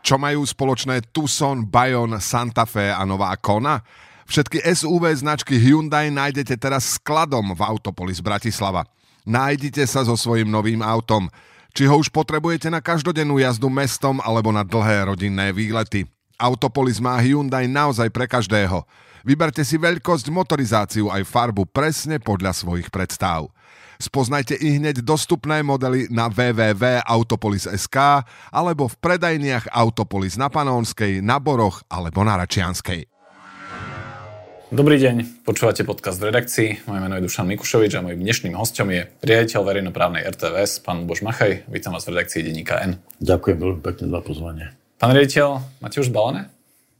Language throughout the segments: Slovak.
Čo majú spoločné Tucson, Bayon, Santa Fe a nová Kona? Všetky SUV značky Hyundai nájdete teraz skladom v Autopolis Bratislava. Nájdite sa so svojím novým autom. Či ho už potrebujete na každodennú jazdu mestom alebo na dlhé rodinné výlety. Autopolis má Hyundai naozaj pre každého. Vyberte si veľkosť, motorizáciu aj farbu presne podľa svojich predstav. Spoznajte i hneď dostupné modely na www.autopolis.sk alebo v predajniach Autopolis na Panónskej, na Boroch alebo na Račianskej. Dobrý deň, počúvate podcast v redakcii. Moje meno je Dušan Mikušovič a mojím dnešným hostom je riaditeľ verejnoprávnej RTVS, pán Luboš Machaj. Vítam vás v redakcii denníka N. Ďakujem veľmi pekne za pozvanie. Pán riaditeľ, máte už zbalené?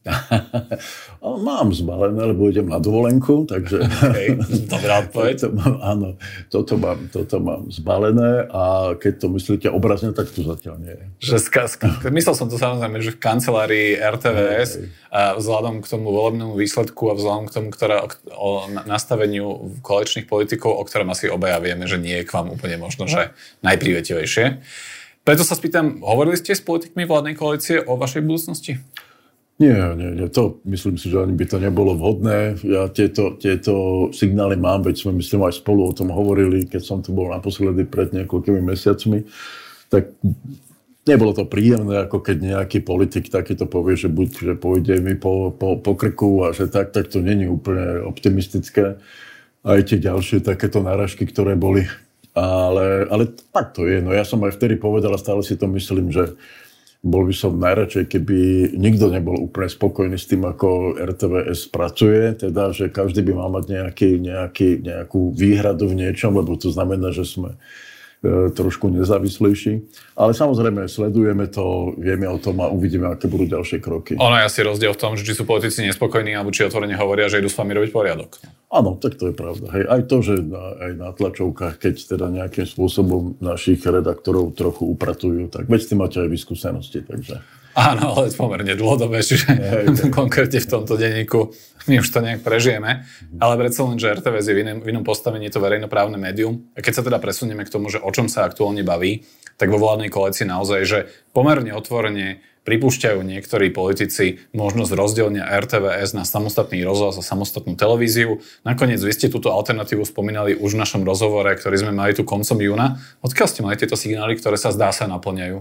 Mám zbalené, lebo idem na dovolenku, takže... Okay, dobrá odpoveď. Áno, toto mám zbalené a keď to myslíte obrazne, tak to zatiaľ nie je. Myslel som to samozrejme, že v kancelárii RTVS a vzhľadom k tomu volebnému výsledku a vzhľadom k tomu, o nastaveniu koaličných politikov, o ktorom asi obaja vieme, že nie je k vám úplne možno, že najprívetivejšie. Preto sa spýtam, hovorili ste s politikmi vládnej koalície o vašej budúcnosti? Nie, to myslím si, že ani by to nebolo vhodné. Ja tieto signály mám, veď sme myslím aj spolu o tom hovorili, keď som tu bol naposledy pred niekoľkými mesiacmi, tak nebolo to príjemné, ako keď nejaký politik takýto povie, že buď že pôjde mi po krku a že tak to není úplne optimistické. Aj tie ďalšie takéto náražky, ktoré boli. Ale tak to je. No ja som aj vtedy povedal a stále si to myslím, že bol by som najradšej, keby nikto nebol úplne spokojný s tým, ako RTVS pracuje, teda, že každý by mal mať nejakú výhradu v niečom, lebo to znamená, že sme trošku nezávislejší. Ale samozrejme, sledujeme to, vieme o tom a uvidíme, aké budú ďalšie kroky. Ono je asi rozdiel v tom, že či sú politici nespokojní, alebo či otvorene hovoria, že idú s vami robiť poriadok. Áno, tak to je pravda. Hej. Aj to, že aj na tlačovkách, keď teda nejakým spôsobom našich redaktorov trochu upratujú, tak veď s tým máte aj vyskúsenosti, takže... Áno, ale pomerne dlhodobé, čiže konkrétne v tomto denníku my už to nejak prežijeme. Ale predsa len, že RTVS je v inom postavení, to verejnoprávne médium. A keď sa teda presunieme k tomu, že o čom sa aktuálne baví, tak vo vládnej koalícii naozaj, že pomerne otvorene pripúšťajú niektorí politici možnosť rozdelenia RTVS na samostatný rozhlas a samostatnú televíziu. Nakoniec vy ste túto alternatívu spomínali už v našom rozhovore, ktorý sme mali tu koncom júna. Odkiaľ ste mali tieto signály, ktoré sa zdá sa naplňajú?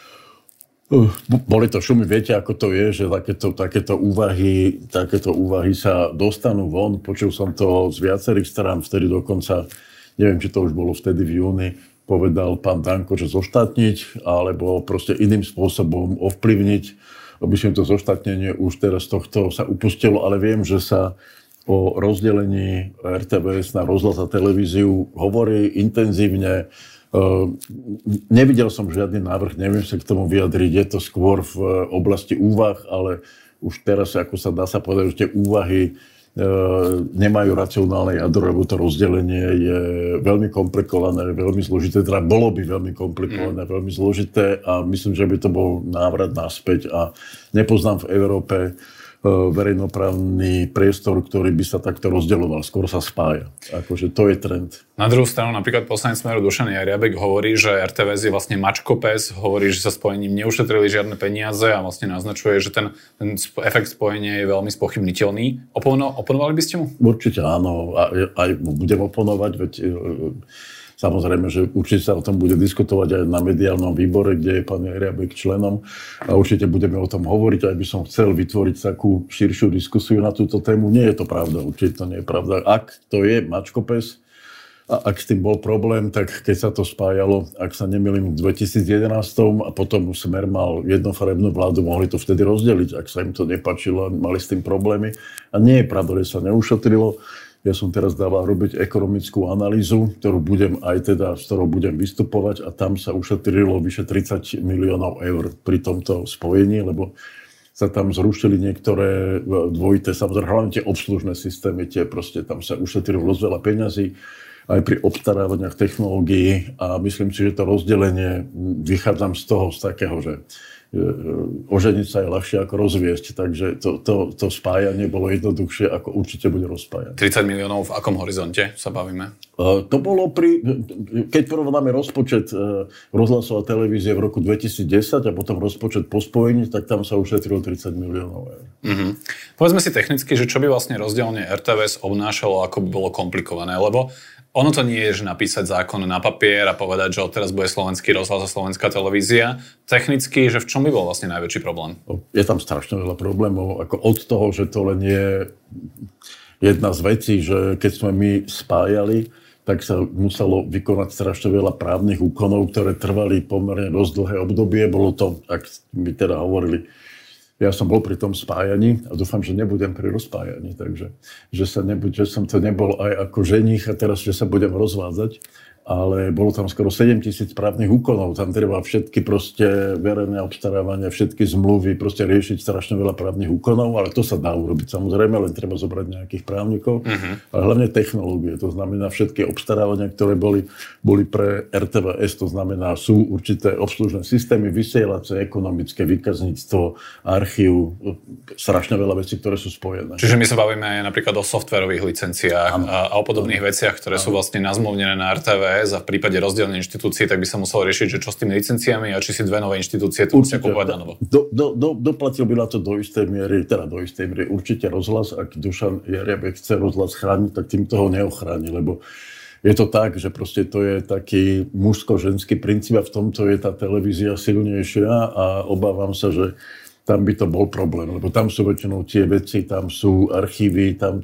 Boli to šumy, viete, ako to je, že takéto úvahy sa dostanú von. Počul som to z viacerých strán, vtedy dokonca, neviem, či to už bolo vtedy v júni, povedal pán Danko, že zoštátniť, alebo proste iným spôsobom ovplyvniť. Myslím, to zoštátnenie už teraz tohto sa upustilo, ale viem, že sa o rozdelení RTVS na rozhlas a televíziu hovorí intenzívne. Nevidel som žiadny návrh, neviem sa k tomu vyjadriť, je to skôr v oblasti úvah, ale už teraz, ako sa dá sa povedať, že tie úvahy nemajú racionálne jadro, lebo to rozdelenie je veľmi komplikované, veľmi zložité, teda bolo by veľmi komplikované, veľmi zložité a myslím, že by to bol návrat naspäť a nepoznám v Európe verejnoprávny priestor, ktorý by sa takto rozdeľoval, skôr sa spája. Akože to je trend. Na druhú stranu napríklad poslanec Smeru Dušan Jariabek hovorí, že RTVS je vlastne mačkopes, hovorí, že sa spojením neušetrili žiadne peniaze a vlastne naznačuje, že ten efekt spojenia je veľmi spochybniteľný. Oponovali by ste mu? Určite áno. Aj budem oponovať, veď samozrejme, že určite sa o tom bude diskutovať aj na mediálnom výbore, kde je pán Jariabek členom a určite budeme o tom hovoriť. Aj by som chcel vytvoriť takú širšiu diskusiu na túto tému. Nie je to pravda, určite to nie je pravda. Ak to je mačkopes a ak s tým bol problém, tak keď sa to spájalo, ak sa nemýlim v 2011 a potom Smer mal jednofarebnú vládu, mohli to vtedy rozdeliť, ak sa im to nepáčilo, mali s tým problémy. A nie je pravda, že sa neušetrilo. Ja som teraz dával robiť ekonomickú analýzu, s ktorou budem vystupovať a tam sa ušetrilo vyše 30 miliónov eur pri tomto spojení, lebo sa tam zrušili niektoré dvojité, samozrejme, hlavne tie obslužné systémy, tam sa ušetrilo dosť veľa peňazí aj pri obstarávaniach technológií a myslím si, že to rozdelenie, vychádzam z takého, že oženiť sa je ľahšie ako rozviesť, takže to spájanie bolo jednoduchšie, ako určite bude rozpájať. 30 miliónov v akom horizonte sa bavíme? To bolo keď porovnáme rozpočet rozhlasovej televízie v roku 2010 a potom rozpočet po spojení, tak tam sa ušetrilo 30 miliónov eur. Povedzme si technicky, že čo by vlastne rozdielne RTVS obnášalo, ako by bolo komplikované, lebo ono to nie je, že napísať zákon na papier a povedať, že odteraz bude slovenský rozhlas a slovenská televízia. Technicky, že v čom by bol vlastne najväčší problém? Je tam strašne veľa problémov. Ako od toho, že to len je jedna z vecí, že keď sme my spájali, tak sa muselo vykonať strašne veľa právnych úkonov, ktoré trvali pomerne dosť dlhé obdobie. Bolo to, ak by teda hovorili, ja som bol pri tom spájaní a dúfam, že nebudem pri rozpájaní, takže že som to nebol aj ako ženích a teraz, že sa budem rozvádzať, ale bolo tam skoro 7 000 právnych úkonov. Tam treba všetky proste verejné obstarávania, všetky zmluvy, proste riešiť strašne veľa právnych úkonov, ale to sa dá urobiť samozrejme, len treba zobrať nejakých právnikov. Ale hlavne technológie, to znamená všetky obstarávania, ktoré boli pre RTVS, to znamená sú určité obslužné systémy, vysielace, ekonomické, výkazníctvo, archív, strašne veľa vecí, ktoré sú spojené. Čiže my sa bavíme aj napríklad o softwarových licenciách a o podobných veciach, ktoré sú vlastne nazmluvnené na RTVS a v prípade rozdielnej inštitúcie, tak by sa muselo riešiť, že čo s tými licenciami a či si dve nové inštitúcie to musia kupovať na novo. Doplatil by na to do istej miery určite rozhlas, ak Dušan Jariabek chce rozhlas chrániť, tak tým toho neochráni, lebo je to tak, že proste to je taký mužsko-ženský princíp a v tomto je tá televízia silnejšia a obávam sa, že tam by to bol problém, lebo tam sú väčšinou tie veci, tam sú archívy, tam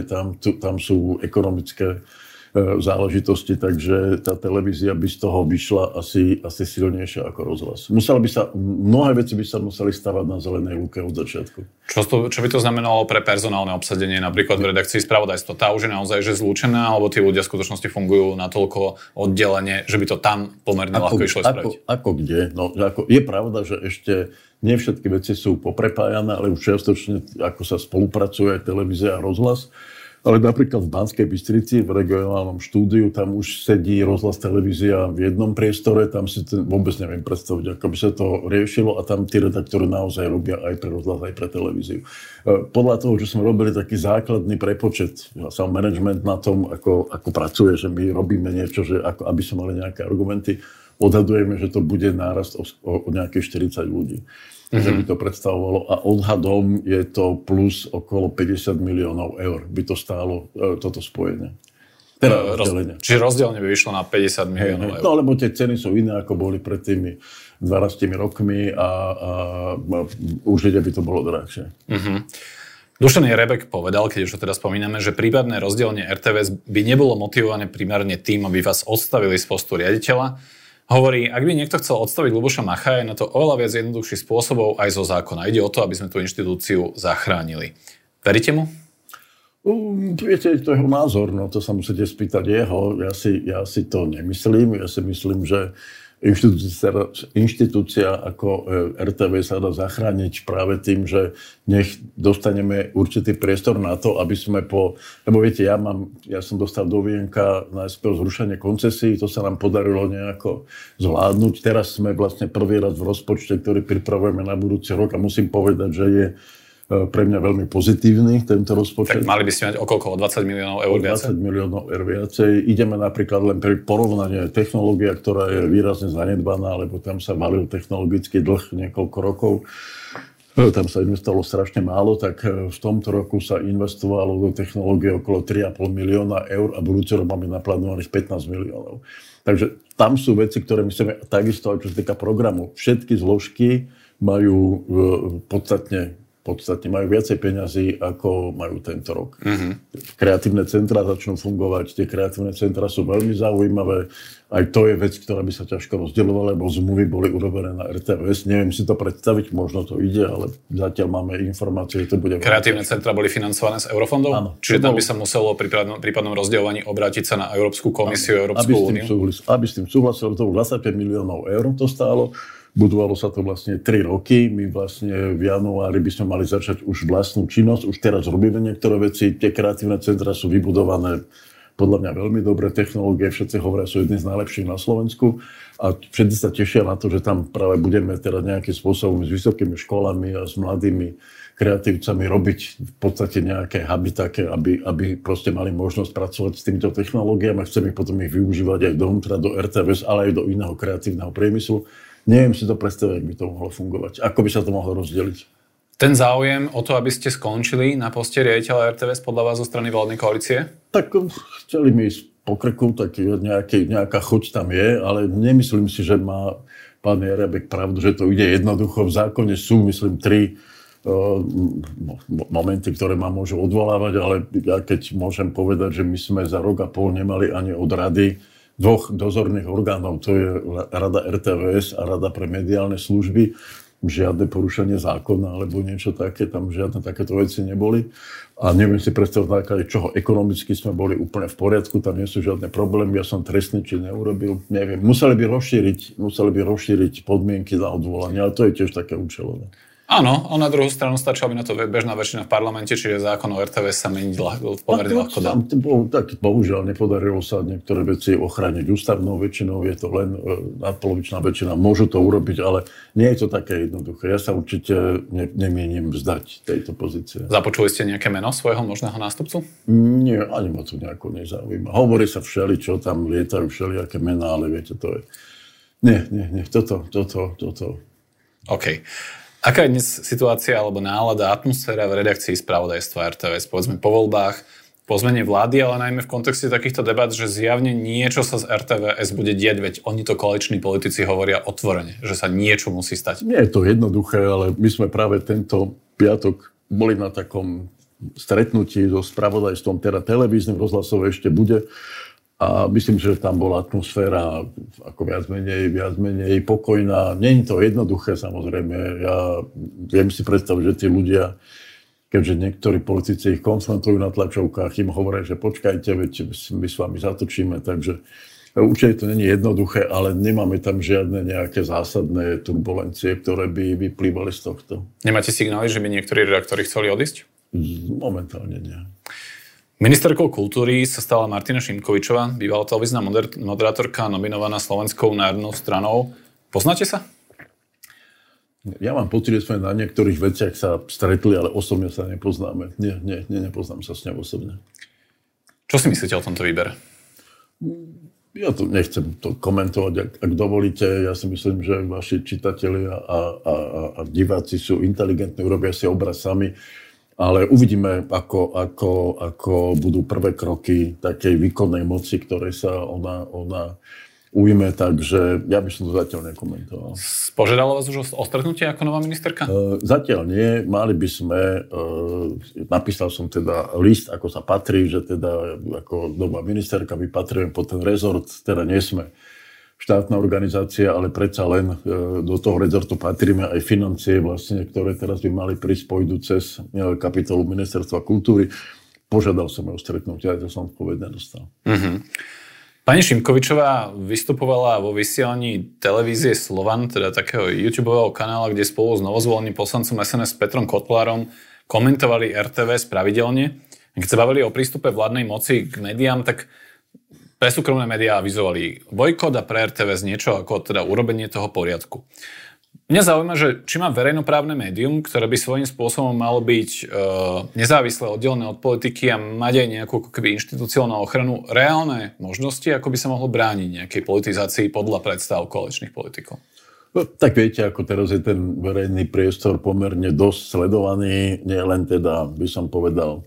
sú ekonomické záležitosti, takže tá televízia by z toho vyšla asi silnejšia ako rozhlas. Mnohé veci by sa museli stavať na zelenej lúke od začiatku. Čo by to znamenalo pre personálne obsadenie napríklad v redakcii spravodajstva? Tá už je naozaj že zlúčená, alebo tí ľudia v skutočnosti fungujú natoľko oddelenie, že by to tam pomerne ľahko išlo spraviť? Ako kde? No, je pravda, že ešte nie všetky veci sú poprepájané, ale už čiastočne ako sa spolupracuje televízia a rozhlas. Ale napríklad v Banskej Bystrici, v regionálnom štúdiu, tam už sedí rozhlas televízia v jednom priestore, tam si vôbec neviem predstaviť, ako by sa to riešilo a tam tí redaktori naozaj robia aj pre rozhlas, aj pre televíziu. Podľa toho, že sme robili taký základný prepočet, sám management na tom, ako pracuje, že my robíme niečo, že aby sme mali nejaké argumenty, odhadujeme, že to bude nárast o nejakých 40 ľudí. Že by to predstavovalo a odhadom je to plus okolo 50 miliónov eur by to stálo toto spojenie. Čiže rozdielne by vyšlo na 50 miliónov eur. No lebo tie ceny sú iné ako boli pred tými 12 rokmi a určite by to bolo drahšie. Dušan Jariabek povedal, keď už to teda spomíname, že prípadné rozdielne RTVS by nebolo motivované primárne tým, aby vás odstavili z postu riaditeľa. Hovorí, ak by niekto chcel odstaviť Ľuboša Macha, je na to oveľa viac jednoduchších spôsobov aj zo zákona. Ide o to, aby sme tú inštitúciu zachránili. Veríte mu? Viete, to je jeho názor, no to sa musíte spýtať jeho. Ja si to nemyslím. Ja si myslím, že inštitúcia ako RTV sa dá zachrániť práve tým, že nech dostaneme určitý priestor na to, aby sme lebo viete, ja som dostal do Vienka najskôr zrušenie koncesí, to sa nám podarilo nejako zvládnuť. Teraz sme vlastne prvý raz v rozpočte, ktorý pripravujeme na budúci rok a musím povedať, že je pre mňa veľmi pozitívny tento rozpočet. Tak mali by ste mať okolko 20 miliónov eur viacej? 20 miliónov eur viacej. Ideme napríklad len pri porovnanie technológia, ktorá je výrazne zanedbaná, lebo tam sa valil technologický dlh niekoľko rokov. Tam sa investovalo strašne málo, tak v tomto roku sa investovalo do technológie okolo 3,5 milióna eur a budúci rok máme naplánovaných 15 miliónov. Takže tam sú veci, ktoré myslíme, takisto aj čo sa týka programu. Všetky zložky majú podstatne majú viacej peňazí, ako majú tento rok. Kreatívne centra začnú fungovať, tie kreatívne centra sú veľmi zaujímavé. Aj to je vec, ktorá by sa ťažko rozdielovala, lebo zmluvy boli urobené na RTVS. Neviem si to predstaviť, možno to ide, ale zatiaľ máme informácie, že to bude... Kreatívne centra boli financované z eurofondov? Áno. Čiže tam by sa muselo pri prípadnom rozdielovaní obrátiť sa na Európsku komisiu, Európsku úniu? Aby s tým súhlasil, to 25 miliónov eur to stálo. Budovalo sa to vlastne 3 roky. My vlastne v januári by sme mali začať už vlastnú činnosť. Už teraz robíme niektoré veci. Tie kreatívne centra sú vybudované podľa mňa veľmi dobré technológie, všetci hovoria, sú jedni z najlepších na Slovensku a všetci sa tešia na to, že tam práve budeme teda nejakým spôsobom s vysokými školami a s mladými kreatívcami robiť v podstate nejaké huby také, aby proste mali možnosť pracovať s týmito technológiami a chceme potom ich využívať aj dovnútra do RTVS, ale aj do iného kreatívneho priemyslu. Neviem si to predstaviť, ako by to mohlo fungovať. Ako by sa to mohlo rozdeliť? Ten záujem o to, aby ste skončili na poste riaditeľa RTVS podľa vás zo strany vládnej koalície? Tak chceli mi ísť po krku, tak nejaká chuť tam je, ale nemyslím si, že má pán Jariabek pravdu, že to ide jednoducho. V zákone sú, myslím, 3 momenty, ktoré ma môžu odvolávať, ale ja keď môžem povedať, že my sme za rok a pol nemali ani od rady 2 dozorných orgánov, to je Rada RTVS a Rada pre mediálne služby, žiadne porušenie zákona alebo niečo také, tam žiadne takéto veci neboli. A neviem si predstaviť, na základe čoho ekonomicky sme boli úplne v poriadku, tam nie sú žiadne problémy, ja som trestný či neurobil, neviem. Museli by rozšíriť podmienky na odvolanie, ale to je tiež také účelové. Áno, a na druhú stranu stačila by na to bežná väčšina v parlamente, čiže zákon o RTVS sa meniť pomerne ľahko dá. Tak bohužiaľ nepodarilo sa niektoré veci ochrániť ústavnou väčšinou, je to len nadpolovičná väčšina, môžu to urobiť, ale nie je to také jednoduché. Ja sa určite nemienim vzdať tejto pozície. Započuli ste nejaké meno svojho možného nástupcu? Nie, ani ma to nejako nezaujíma. Hovorí sa všeličo, tam lietajú všelijaké mená, ale viete, to je... Nie, toto. OK. Aká je dnes situácia alebo nálada, atmosféra v redakcii spravodajstva RTVS, povedzme po voľbách, po zmene vlády, ale najmä v kontexte takýchto debat, že zjavne niečo sa z RTVS bude diať, veď oni to koaliční politici hovoria otvorene, že sa niečo musí stať. Nie je to jednoduché, ale my sme práve tento piatok boli na takom stretnutí so spravodajstvom, teda televíznym, rozhlasové ešte bude. A myslím, že tam bola atmosféra ako viac menej pokojná. Nie je to jednoduché, samozrejme. Ja viem si predstaviť, že tí ľudia, keďže niektorí politici ich konfrontujú na tlačovkách, im hovoria, že počkajte, veď my s vami zatočíme. Takže určite to nie je jednoduché, ale nemáme tam žiadne nejaké zásadné turbulencie, ktoré by vyplývali z tohto. Nemáte signály, že by niektorí redaktori chceli odísť? Momentálne nie. Ministerkou kultúry sa stala Martina Šimkovičová, bývalá televízna moderátorka, nominovaná Slovenskou národnou stranou. Poznáte sa? Ja mám pocit, že sme na niektorých veciach sa stretli, ale osobne sa nepoznáme. Nepoznám sa s ňou osobne. Čo si myslíte o tomto výbere? Ja to nechcem to komentovať, ak dovolíte. Ja si myslím, že vaši čitatelia a diváci sú inteligentní, urobia si obraz sami. Ale uvidíme, ako budú prvé kroky takej výkonnej moci, ktoré sa ona ujme, takže ja by som to zatiaľ nekomentoval. Požiadala vás už o stretnutie ako nová ministerka? Zatiaľ nie. Mali by sme, napísal som teda list, ako sa patrí, že teda ako nová ministerka vypatrujem pod ten rezort, teda nie sme štátna organizácia, ale predsa len do toho rezortu patríme aj financie, vlastne, ktoré teraz by mali prísť, pôjdu cez kapitolu Ministerstva kultúry. Požiadal som o stretnutie, aj to som odpoveď nedostal. Mm-hmm. Pani Šimkovičová vystupovala vo vysielaní televízie Slovan, teda takého YouTubeového kanála, kde spolu s novozvoleným poslancom SNS Petrom Kotlárom komentovali RTVS pravidelne. Keď sa bavili o prístupe vládnej moci k médiám, tak pre súkromné médiá avizovali bojkot a pre RTVS niečo ako teda urobenie toho poriadku. Mňa zaujíma, že či má verejnoprávne médium, ktoré by svojím spôsobom malo byť nezávislé, oddelené od politiky a mať aj nejakú ako keby inštitucionálnu ochranu, reálne možnosti, ako by sa mohlo brániť nejakej politizácii podľa predstav koaličných politikov. No, tak viete, ako teraz je ten verejný priestor pomerne dosť sledovaný, nie len teda, by som povedal,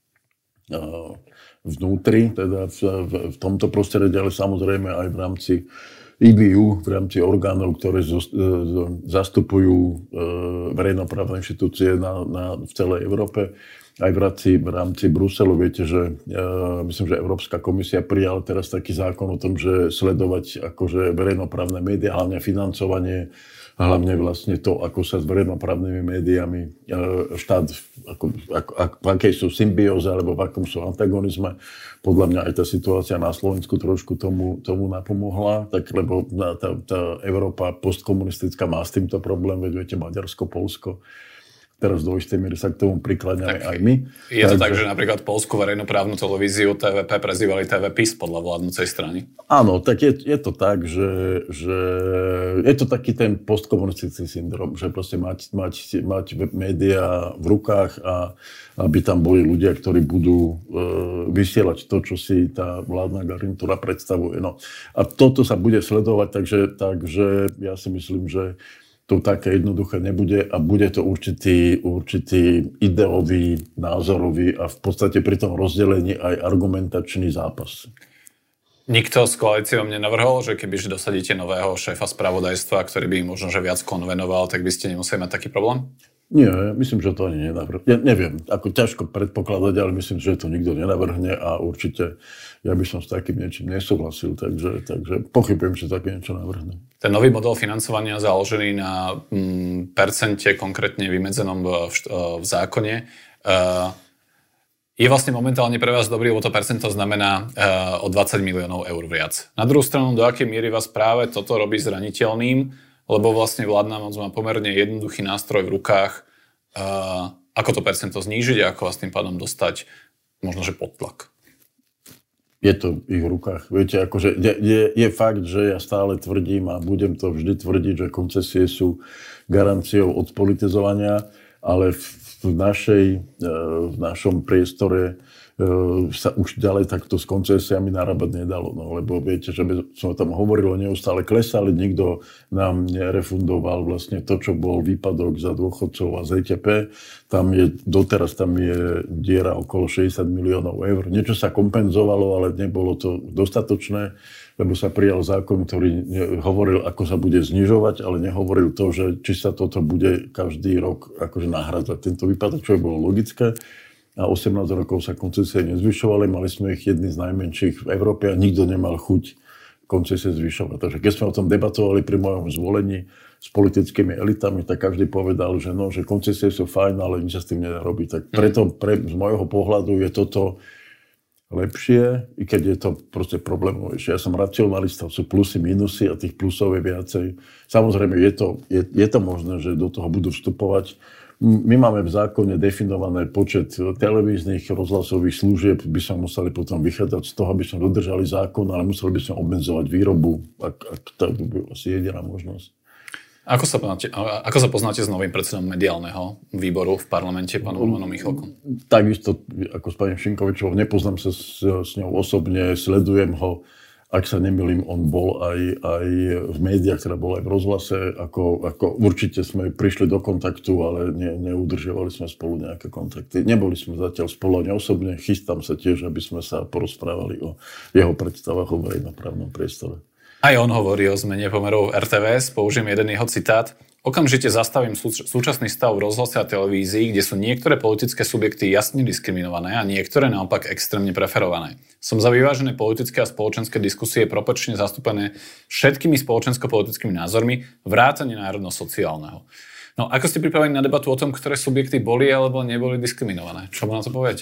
vnútri, teda v tomto prostredí, ale samozrejme aj v rámci IBU, v rámci orgánov, ktoré zastupujú verejnoprávne inštitúcie v celej Európe. Aj v rámci Bruselu, viete, že myslím, že Európska komisia prijala teraz taký zákon o tom, že sledovať akože verejnoprávne médiá, hlavne financovanie, hlavne vlastne to, ako sa s verejnoprávnymi médiami štát, v akej sú symbióze alebo v akom sú antagonizme. Podľa mňa aj tá situácia na Slovensku trošku tomu napomohla, tak, lebo tá Európa postkomunistická má s týmto problém, veď viete, Maďarsko, Poľsko. Teraz do istej miery sa k tomu prikláňame aj my. Je to tak, že napríklad Poľskú verejnoprávnu televíziu TVP prezývali TV PiS podľa vládnucej strany? Áno, tak je to tak, že je to taký ten postkomunistický syndrom, že proste mať médiá v rukách a aby tam boli ľudia, ktorí budú vysielať to, čo si tá vládna garnitúra predstavuje. No. A toto sa bude sledovať, takže ja si myslím, že to také jednoduché nebude a bude to určitý ideový, názorový a v podstate pri tom rozdelení aj argumentačný zápas. Nikto z koalície vám nenavrhol, že kebyže dosadíte nového šéfa spravodajstva, ktorý by im možno že viac konvenoval, tak by ste nemuseli mať taký problém? Nie, myslím, že to ani nenavrhne. Ja neviem, ako ťažko predpokladať, ale myslím, že to nikto nenavrhne a určite ja by som s takým niečím nesúhlasil, takže pochybujem, že také niečo navrhne. Ten nový model financovania založený na percente konkrétne vymedzenom v zákone je vlastne momentálne pre vás dobrý, lebo to percento znamená o 20 miliónov eur viac. Na druhú stranu, do akej miery vás práve toto robí zraniteľným, lebo vlastne vládna moc má pomerne jednoduchý nástroj v rukách, ako to percento znížiť a ako vás tým pádom dostať možno, že pod tlak. Je to v ich rukách. Viete, akože je fakt, že ja stále tvrdím a budem to vždy tvrdiť, že koncesie sú garanciou odpolitizovania, ale v našom priestore sa už ďalej takto s koncesiami narábať nedalo. No, lebo viete, že som tam hovoril, neustále klesali, nikto nám nerefundoval vlastne to, čo bol výpadok za dôchodcov a ZTP. Doteraz tam je diera okolo 60 miliónov eur. Niečo sa kompenzovalo, ale nebolo to dostatočné, lebo sa prijal zákon, ktorý hovoril, ako sa bude znižovať, ale nehovoril to, že či sa toto bude každý rok akože nahradzať. Tento výpadok, čo bolo logické. A 18 rokov sa koncesie nezvyšovali, mali sme ich jedni z najmenších v Európe a nikto nemal chuť koncesie zvyšovať. Takže keď sme o tom debatovali pri mojom zvolení s politickými elitami, tak každý povedal, že koncesie sú fajn, ale nič sa s tým nedá robiť. Tak preto z môjho pohľadu je toto lepšie, i keď je to proste problémovejšie. Ja som racionalista, sú plusy, minusy a tých plusov je viacej. Samozrejme, je to možné, že do toho budú vstupovať. My máme v zákone definované počet televíznych, rozhlasových služieb, by sme museli potom vychádzať z toho, aby sme dodržali zákon, ale museli by sme obmedzovať výrobu, ak to by asi jediná možnosť. Ako sa poznáte s novým predsedom mediálneho výboru v parlamente, pánom Romanom Michalkom? Takisto ako s pani Šimkovičovou, nepoznám sa s ňou osobne, sledujem ho. Ak sa nemýlim, on bol aj v médiách, teda bol aj v rozhlase, ako určite sme prišli do kontaktu, ale neudržiavali sme spolu nejaké kontakty. Neboli sme zatiaľ spolu ani osobne, chystám sa tiež, aby sme sa porozprávali o jeho predstavách o verejnoprávnom priestore. Aj on hovorí o zmene pomerov RTVS, použijem jeden jeho citát. Okamžite zastavím súčasný stav v rozhlase a televízii, kde sú niektoré politické subjekty jasne diskriminované a niektoré naopak extrémne preferované. Som za vyvážené politické a spoločenské diskusie proporčne zastúpené všetkými spoločensko-politickými názormi, vrátane národno-sociálneho. No, ako ste pripravení na debatu o tom, ktoré subjekty boli alebo neboli diskriminované? Čo mu na to poviete?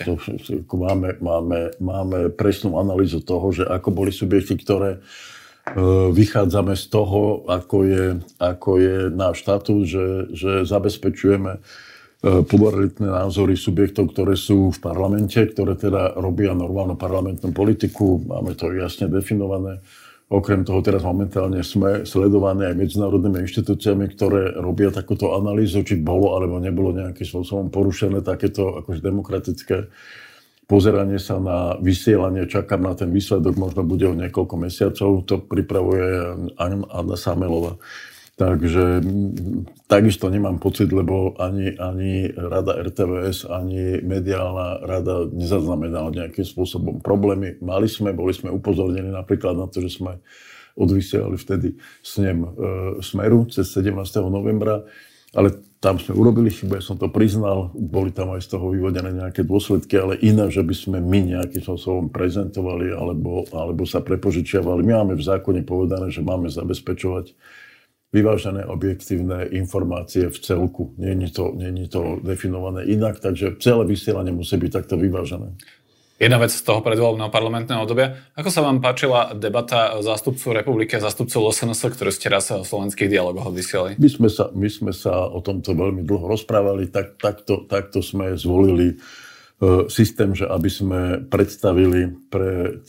Máme presnú analýzu toho, že ako boli subjekty, ktoré vychádzame z toho, ako je náš štatút, že zabezpečujeme pluralitné názory subjektov, ktoré sú v parlamente, ktoré teda robia normálnu parlamentnú politiku. Máme to jasne definované. Okrem toho teraz momentálne sme sledovaní aj medzinárodnými inštitúciami, ktoré robia takúto analýzu, či bolo alebo nebolo nejakým spôsobom porušené takéto akože demokratické pozeranie sa na vysielanie, čakám na ten výsledok, možno bude o niekoľko mesiacov, to pripravuje Anna Samelová. Takže takisto nemám pocit, lebo ani rada RTVS, ani mediálna rada nezaznamenala nejakým spôsobom problémy. Boli sme upozornení napríklad na to, že sme odvysielali vtedy snem Smeru cez 17. novembra, ale tam sme urobili chybu, ja som to priznal, boli tam aj z toho vyvodené nejaké dôsledky, ale iné, že by sme my nejakým spôsobom prezentovali alebo sa prepožičiavali. My máme v zákone povedané, že máme zabezpečovať vyvážené objektívne informácie v celku. Nie je to definované inak, takže celé vysielanie musí byť takto vyvážené. Jedna vec z toho predvolebného parlamentného obdobia. Ako sa vám páčila debata zástupcu republiky a zástupcu LSNS, ktorú ste raz v slovenských dialogoch vysielali? My sme sa o tomto veľmi dlho rozprávali. Takto sme zvolili systém, že aby sme predstavili pre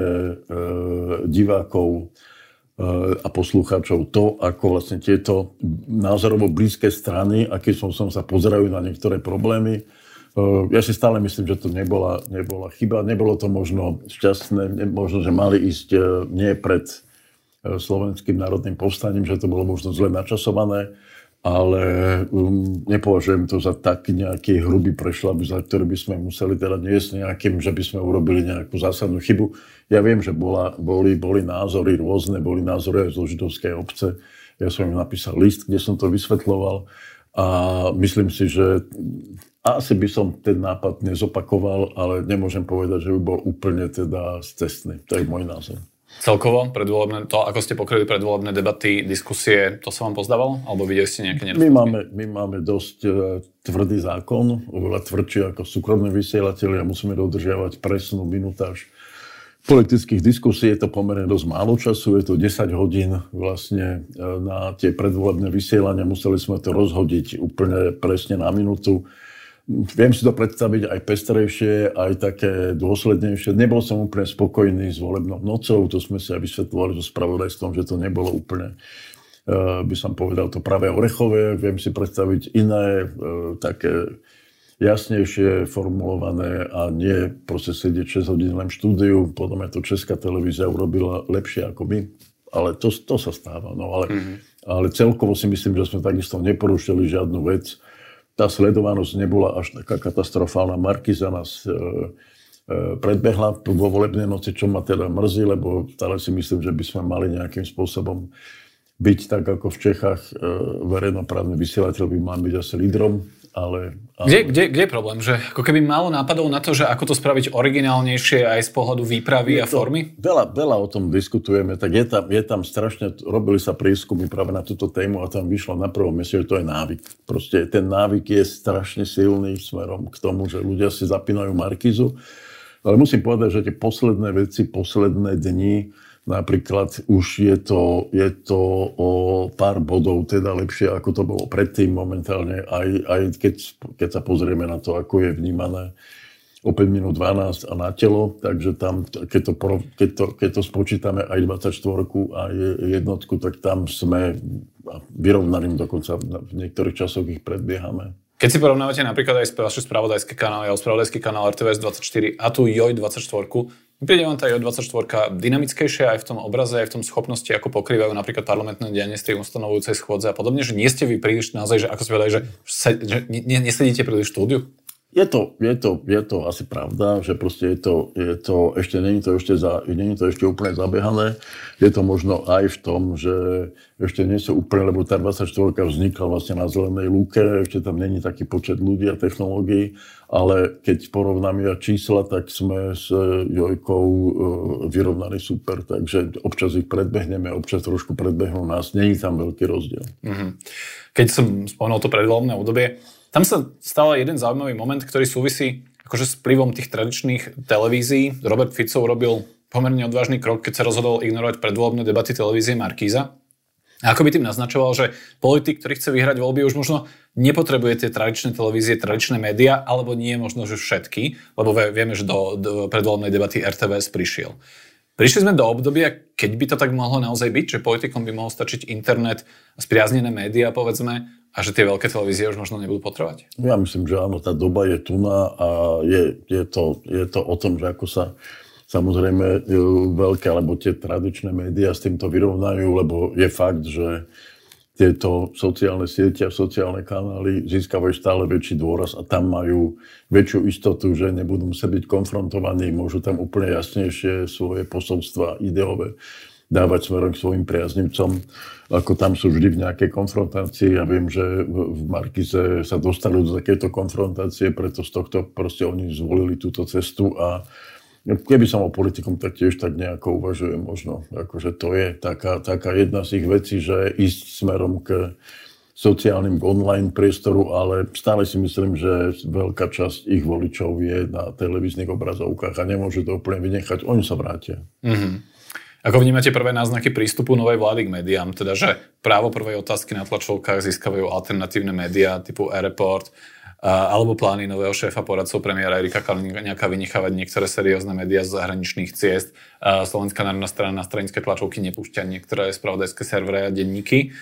divákov a poslucháčov to, ako vlastne tieto názorovo blízke strany, akým som sa pozerajú na niektoré problémy. Ja si stále myslím, že to nebola chyba. Nebolo to možno šťastné, možno, že mali ísť nie pred Slovenským národným povstaním, že to bolo možno zle načasované, ale nepovažujem to za taký nejaký hrubý prešľap, za ktorý by sme museli teda niesť nejakým, že by sme urobili nejakú zásadnú chybu. Ja viem, že boli názory rôzne, boli názory aj zo židovskej obce. Ja som im napísal list, kde som to vysvetľoval a myslím si, že asi by som ten nápad nezopakoval, ale nemôžem povedať, že by bol úplne teda scestný. To je môj názor. Celkovo, predvolebné, to, ako ste pokryli predvolebné debaty, diskusie, to sa vám pozdávalo? Alebo videli ste nejaké nedostatky? My máme dosť tvrdý zákon, oveľa tvrdší ako súkromní vysielatelia. Musíme dodržiavať presnú minutáž politických diskusí. Je to pomerne dosť málo času, je to 10 hodín vlastne na tie predvolebné vysielania. Museli sme to rozhodiť úplne presne na minútu. Viem si to predstaviť aj pestrejšie, aj také dôslednejšie. Nebol som úplne spokojný s volebnou nocou, to sme si aj vysvetľovali so spravodajstvom, že to nebolo úplne, by som povedal, to pravé orechové. Viem si predstaviť iné, také jasnejšie formulované a nie proste sedieť 6 hodín len v štúdiu. Potom aj to Česká televízia urobila lepšie ako my, ale to sa stáva. No, ale celkovo si myslím, že sme takisto neporušili žiadnu vec. Tá sledovanosť nebola až taká katastrofálna. Markíza nás predbehla vo volebnej noci, čo ma teda mrzí, lebo stále si myslím, že by sme mali nejakým spôsobom byť tak ako v Čechách. Verejnoprávny vysielateľ by mal byť asi lídrom. Kde je problém? Že ako keby málo nápadov na to, že ako to spraviť originálnejšie aj z pohľadu výpravy a formy? Veľa o tom diskutujeme, tak je tam strašne, robili sa prieskumy práve na túto tému a tam vyšlo na prvom mieste, že to je návyk. Proste ten návyk je strašne silný smerom k tomu, že ľudia si zapínajú Markízu. Ale musím povedať, že tie posledné veci, posledné dni, napríklad už je to o pár bodov teda lepšie, ako to bolo predtým momentálne, aj keď sa pozrieme na to, ako je vnímané o 5 minút 12 a na telo, takže tam, keď to spočítame aj 24 a jednotku, tak tam sme vyrovnaným, dokonca v niektorých časoch ich predbiehame. Keď si porovnávate napríklad aj vaše spravodajské kanály, alebo spravodajský kanál RTVS24 a tu JOJ24, príde vám tá JOJ24 dynamickejšia aj v tom obraze, aj v tom schopnosti, ako pokrývajú napríklad parlamentné dianie z tej ustanovujúcej schôdze a podobne, že nie ste vy príliš naozaj, že ako ste povedali, že nesedíte príliš v štúdiu? Je to asi pravda, že proste je to ešte nie je to ešte úplne zabehané. Je to možno aj v tom, že ešte nie sú úplne, lebo tá 24 vznikla vlastne na zelenej lúke, ešte tam nie je taký počet ľudí a technológií, ale keď porovnáme čísla, tak sme s Jojkou vyrovnaní super, takže občas ich predbehneme, občas trošku predbehnú nás, nie je tam veľký rozdiel. Mm-hmm. Keď som spomenul to predvolebné obdobie, tam sa stal jeden zaujímavý moment, ktorý súvisí akože s vplyvom tých tradičných televízií. Robert Fico urobil pomerne odvážny krok, keď sa rozhodol ignorovať predvolebné debaty televízie Markíza. A ako by tým naznačoval, že politik, ktorý chce vyhrať voľby, už možno nepotrebuje tie tradičné televízie, tradičné médiá, alebo nie možno, že všetky, lebo vieme, že do predvolebnej debaty RTVS prišiel. Prišli sme do obdobia, keď by to tak mohlo naozaj byť, že politikom by mohol stačiť internet a spriaznené médiá, povedzme, a že tie veľké televízie už možno nebudú potrebovať? Ja myslím, že áno, tá doba je tuná a je to o tom, že ako sa samozrejme veľké, alebo tie tradičné médiá s týmto vyrovnajú, lebo je fakt, že tieto sociálne siete a sociálne kanály získavajú stále väčší dôraz a tam majú väčšiu istotu, že nebudú musieť byť konfrontovaní, môžu tam úplne jasnejšie svoje posolstva ideové dávať smerom k svojim priaznivcom, ako tam sú vždy v nejakej konfrontácii. Ja viem, že v Markíze sa dostali do takéto konfrontácie, preto z tohto proste oni zvolili túto cestu a keby som bol politikom, tak tiež tak nejako uvažujem možno. Akože to je taká jedna z ich vecí, že ísť smerom k sociálnym online priestoru, ale stále si myslím, že veľká časť ich voličov je na televíznych obrazovkách a nemôžu to úplne vynechať. Oni sa vrátia. Ako vnímate prvé náznaky prístupu novej vlády k médiám? Teda, že právo prvej otázky na tlačovkách získavajú alternatívne médiá typu e-report, alebo plány nového šéfa poradcov premiéra Erika Kaliňáka vynechávať niektoré seriózne médiá z zahraničných ciest. Slovenská národná strana na stranické tlačovky nepúšťa niektoré spravodajské servery a denníky.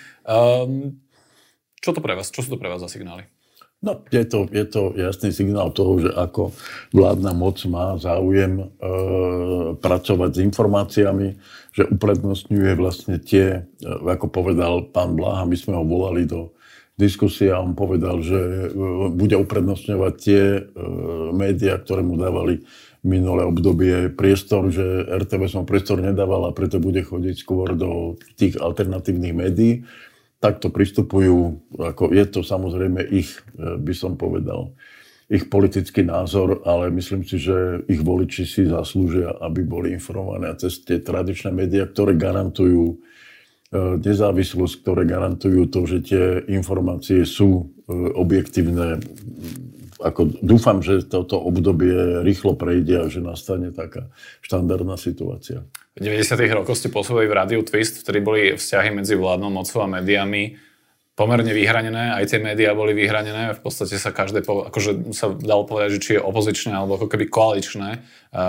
Čo to pre vás? Čo sú to pre vás za signály? No, je to jasný signál toho, že ako vládna moc má záujem pracovať s informáciami, že uprednostňuje vlastne tie, ako povedal pán Bláha, my sme ho volali do diskusie a on povedal, že bude uprednostňovať tie médiá, ktoré mu dávali minulé obdobie priestor, že RTVS mu priestor nedával a preto bude chodiť skôr do tých alternatívnych médií. Takto pristupujú, ako je to samozrejme ich, by som povedal, ich politický názor, ale myslím si, že ich voliči si zaslúžia, aby boli informované cez tie tradičné médiá, ktoré garantujú nezávislosť, ktoré garantujú to, že tie informácie sú objektívne. Ako dúfam, že toto obdobie rýchlo prejde a že nastane taká štandardná situácia. V 90. rokoch ste pôsobili v Rádiu Twist, vtedy boli vzťahy medzi vládnou mocou a médiami pomerne vyhranené, aj tie médiá boli vyhranené, v podstate sa každé, akože sa dalo povedať, že či je opozičné alebo ako keby koaličné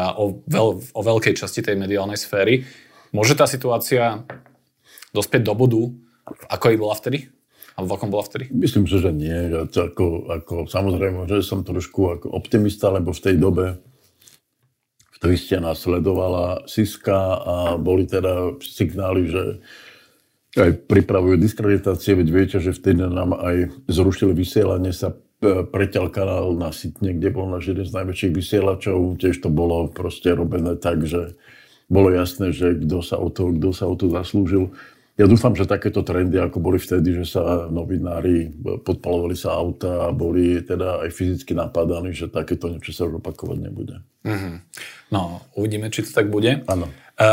o veľkej časti tej mediálnej sféry. Môže tá situácia dospieť do bodu, ako jej bola vtedy? Alebo v akom bola vtedy? Myslím si, že nie. Ako, samozrejme, že som trošku ako optimista, lebo v tej dobe v Twiste nás sledovala Siska a boli teda signály, že aj pripravujú diskreditácie, veď viete, že vtedy nám aj zrušili vysielanie, sa preťal kanál na Sitne, kde bol náš jeden z najväčších vysielačov. Tiež to bolo proste robené tak, že bolo jasné, že kto sa o to zaslúžil. Ja dúfam, že takéto trendy, ako boli vtedy, že sa novinári podpalovali sa auta a boli teda aj fyzicky napadaní, že takéto niečo sa už opakovať nebude. No, uvidíme, či to tak bude. Áno.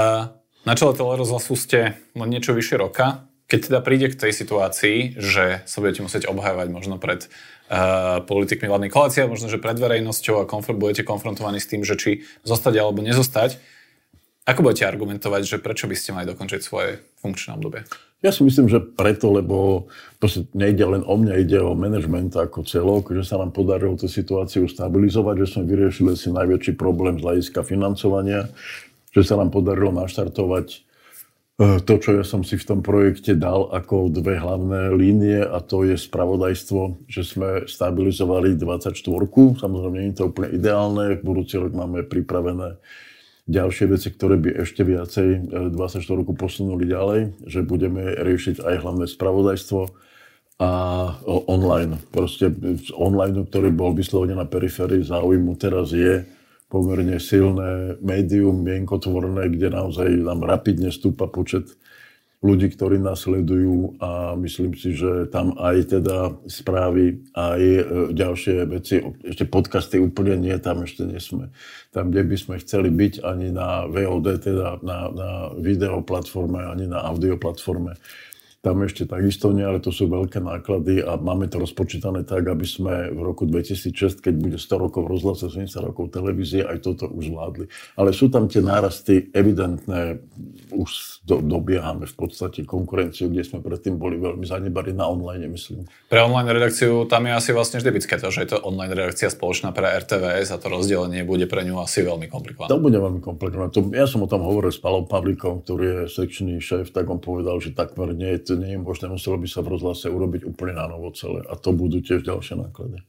Na čele Telerozhlasu ste len niečo vyššie roka. Keď teda príde k tej situácii, že sa budete musieť obhajovať možno pred politikmi vládnej koalície, možno, že pred verejnosťou a budete konfrontovaní s tým, že či zostať alebo nezostať, ako budete argumentovať, že prečo by ste mali dokončiť svoje funkčné obdobie? Ja si myslím, že preto, lebo nejde len o mňa, ide o manažment ako celok, že sa nám podarilo tú situáciu stabilizovať, že sme vyriešili si najväčší problém z hľadiska financovania, že sa nám podarilo naštartovať to, čo ja som si v tom projekte dal ako dve hlavné línie, a to je spravodajstvo, že sme stabilizovali 24. Samozrejme, nie je to úplne ideálne. V budúci rok máme pripravené ďalšie veci, ktoré by ešte viacej 24 posunuli ďalej, že budeme riešiť aj hlavné spravodajstvo a online. Proste online, ktorý bol vyslovene na periférii záujmu, teraz je pomerne silné médium, mienkotvorné, kde naozaj nám rapidne stúpa počet ľudí, ktorí nás sledujú, a myslím si, že tam aj teda správy, aj ďalšie veci, ešte podcasty úplne nie, tam ešte nie sme. Tam, kde by sme chceli byť, ani na VOD, teda na videoplatforme, ani na audioplatforme. Tam ešte takisto nie, ale to sú veľké náklady a máme to rozpočítané tak, aby sme v roku 2006, keď bude 100 rokov rozhlase, 70 rokov televízie, aj toto už zvládli. Ale sú tam tie nárasty evidentné, už dobiehame v podstate konkurenciu, kde sme predtým boli veľmi zanebali na online, myslím. Pre online redakciu tam je asi vlastne vždy bytské to, že je to online redakcia spoločná pre RTVS a to rozdelenie bude pre ňu asi veľmi komplikované. To bude veľmi komplikované. Ja som o tom hovoril s Palom Pavlíkom, ktorý je sekčný šéf, tak on povedal, že takmer nie je možné, muselo by sa v rozhlase urobiť úplne na novo celé. A to budú tiež ďalšie náklady.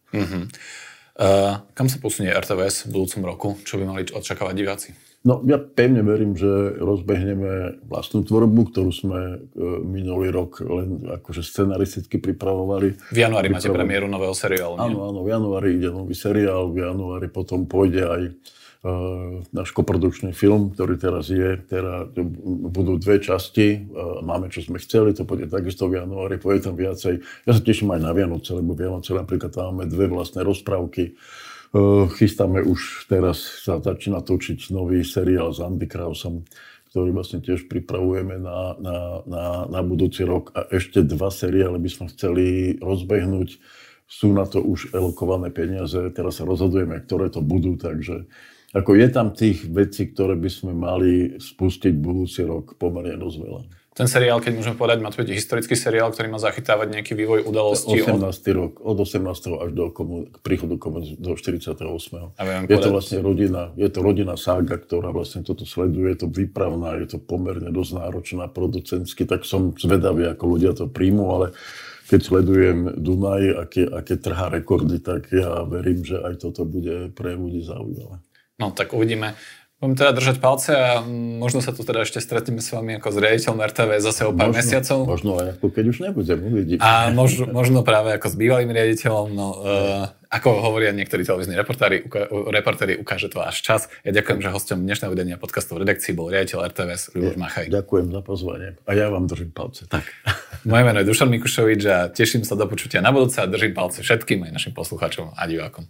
Kam sa posunie RTVS v budúcom roku? Čo by mali očakávať diváci? No, ja pevne verím, že rozbehneme vlastnú tvorbu, ktorú sme minulý rok len akože scenaristicky pripravovali. V januári máte premiéru nového seriálu, nie? Áno, v januári ide nový seriál, v januári potom pôjde aj náš koprodukčný film, ktorý teraz je. Budú dve časti. Máme, čo sme chceli, to pôjde takisto v januári, pôjde tam viacej. Ja sa teším aj na Vianoce, lebo Vianoce napríklad tam máme dve vlastné rozprávky. Chystáme už teraz, sa začína točiť nový seriál s Andy Krausom, ktorý vlastne tiež pripravujeme na budúci rok. A ešte 2 seriály by sme chceli rozbehnúť. Sú na to už elokované peniaze, teraz sa rozhodujeme, ktoré to budú, takže ako je tam tých vecí, ktoré by sme mali spustiť budúci rok pomerne dosť veľa. Ten seriál, keď môžeme povedať, má to byť historický seriál, ktorý má zachytávať nejaký vývoj udalostí. 18. rok, od 18. až do príchodu do 48. Je to vlastne rodinná sága, ktorá vlastne toto sleduje, je to výpravná, je to pomerne dosť náročná producentsky, tak som zvedavý, ako ľudia to príjmú, ale keď sledujem Dunaj, aké trhá rekordy, tak ja verím, že aj toto bude pre ľudí zaujímavé. No tak uvidíme. Budem teda držať palce a možno sa tu teda ešte stretneme s vami ako s riaditeľom RTV zase o pár mesiacov. Možno aj ako keď už nebudem, uvidím. A možno práve ako s bývalým riaditeľom, ako hovoria niektorí televízni reportéri, ukáže to až čas. Ja ďakujem, že hosťom dnešného vydania podcastu v redakcii bol riaditeľ RTVS Ľuboš Machaj. Ďakujem za pozvanie a ja vám držím palce. Tak. Moje meno je Dušan Mikušovič a teším sa do počutia na budúce a držím palce všetkým aj našim poslucháčom a divákom.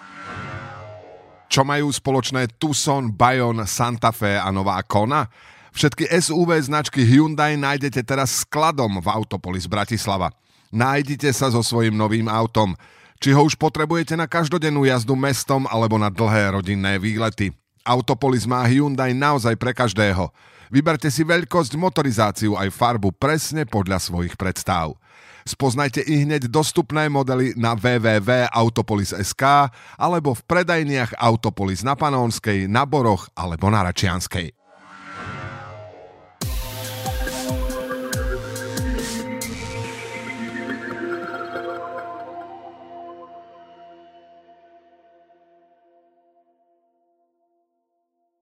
Čo majú spoločné Tucson, Bayon, Santa Fe a nová Kona? Všetky SUV značky Hyundai nájdete teraz skladom v Autopolis Bratislava. Nájdite sa so svojím novým autom. Či ho už potrebujete na každodennú jazdu mestom alebo na dlhé rodinné výlety. Autopolis má Hyundai naozaj pre každého. Vyberte si veľkosť, motorizáciu aj farbu presne podľa svojich predstav. Spoznajte i hneď dostupné modely na www.autopolis.sk alebo v predajniach Autopolis na Panónskej, na Boroch alebo na Račianskej.